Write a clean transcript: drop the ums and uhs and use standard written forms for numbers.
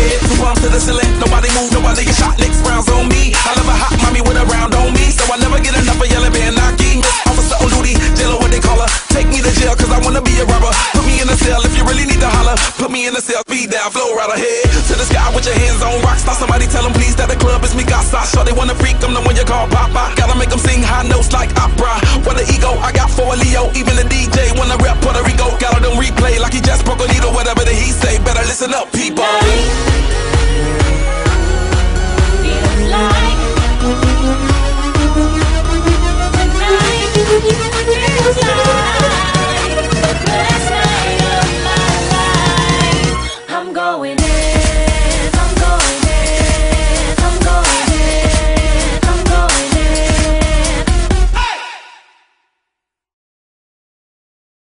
head, two palms to the ceiling. Nobody move, nobody get shot. Next round's on me. I love a hot mommy with a round on me, so I never get enough of yelling being knocky. Officer on duty, jailer what they call her. Take me to jail cause I wanna be a robber. Put me in a cell if you really need to holler. Put me in a cell, speed down, flow right ahead to the sky with your hands on rock. Stop somebody, tell them please that the club is me casa. Sure they wanna freak, I'm the one you call Papa. Gotta make them sing high notes like opera. What an ego, I got for a Leo. Even the DJ wanna rep Puerto Rico. Got all them replay like he just broke a needle. Whatever that he say, better listen up people.